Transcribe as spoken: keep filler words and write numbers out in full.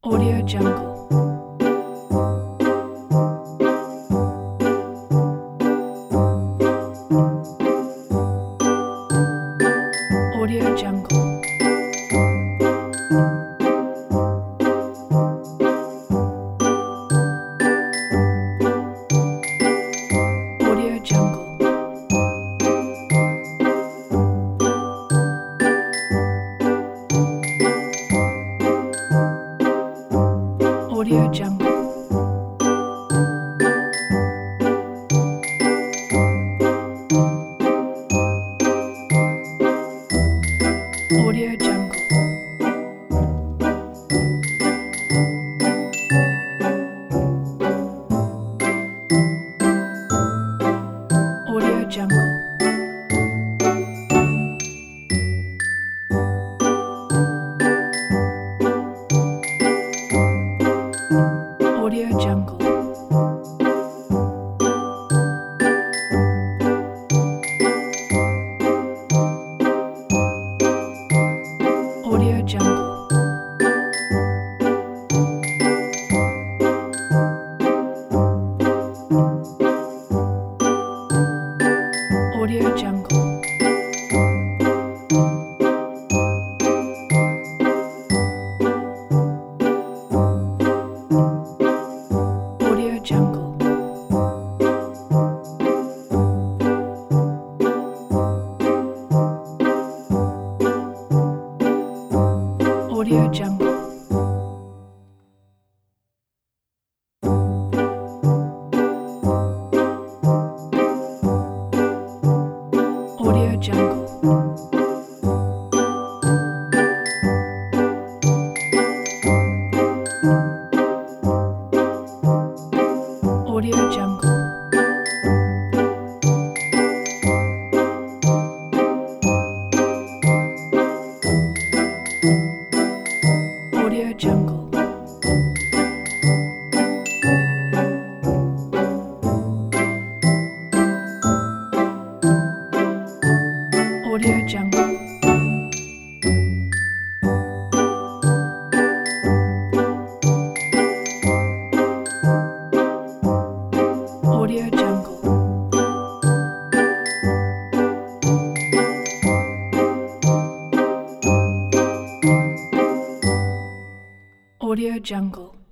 Audio Jungle. Audio Jungle. Audio Jungle. Audio Jungle. Audio Jungle. Audio Jungle. Audio Jungle. Audio Jungle. Audio Jungle. Audio Jungle. Audio Jungle. Audio Jungle. Audio Jungle. Audio Jungle. Audio Jungle. Audio Jungle. Audio Jungle.